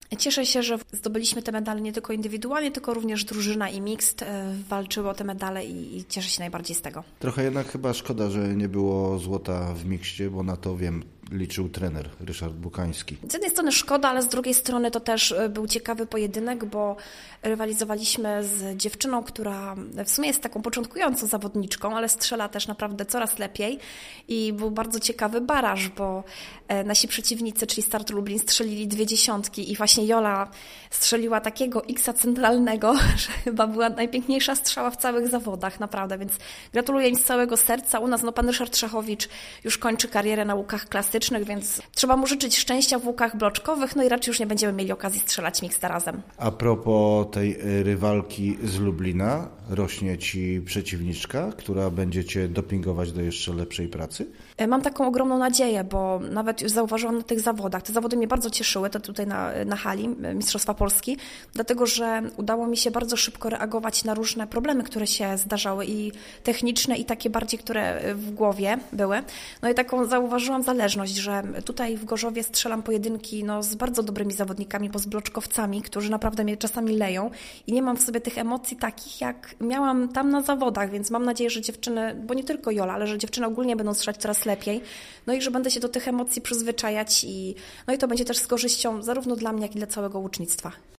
Cieszę się, że zdobyliśmy te medale nie tylko indywidualnie, tylko również drużyna i mixed walczyły o te medale i cieszę się najbardziej z tego. Trochę jednak chyba szkoda, że nie było złota w mikście, bo na to wiem, liczył trener Ryszard Bukański. Z jednej strony szkoda, ale z drugiej strony to też był ciekawy pojedynek, bo rywalizowaliśmy z dziewczyną, która w sumie jest taką początkującą zawodniczką, ale strzela też naprawdę coraz lepiej i był bardzo ciekawy baraż, bo nasi przeciwnicy, czyli Start Lublin, strzelili 2 dziesiątki i właśnie Jola strzeliła takiego X-a centralnego, że chyba była najpiękniejsza strzała w całych zawodach, naprawdę, więc gratuluję im z całego serca. U nas pan Ryszard Szachowicz już kończy karierę na łukach klasycznych, więc trzeba mu życzyć szczęścia w łukach bloczkowych, no i raczej już nie będziemy mieli okazji strzelać mixta razem. A propos tej rywalki z Lublina, rośnie Ci przeciwniczka, która będzie Cię dopingować do jeszcze lepszej pracy? Mam taką ogromną nadzieję, bo nawet już zauważyłam na tych zawodach. Te zawody mnie bardzo cieszyły, to tutaj na hali Mistrzostwa Polski, dlatego że udało mi się bardzo szybko reagować na różne problemy, które się zdarzały i techniczne i takie bardziej, które w głowie były. No i taką zauważyłam zależność, że tutaj w Gorzowie strzelam pojedynki z bardzo dobrymi zawodnikami, bo z bloczkowcami, którzy naprawdę mnie czasami leją i nie mam w sobie tych emocji takich, jak miałam tam na zawodach, więc mam nadzieję, że dziewczyny, bo nie tylko Jola, ale że dziewczyny ogólnie będą strzelać coraz lepiej, no i że będę się do tych emocji przyzwyczajać i to będzie też z korzyścią zarówno dla mnie, jak i dla całego łucznictwa.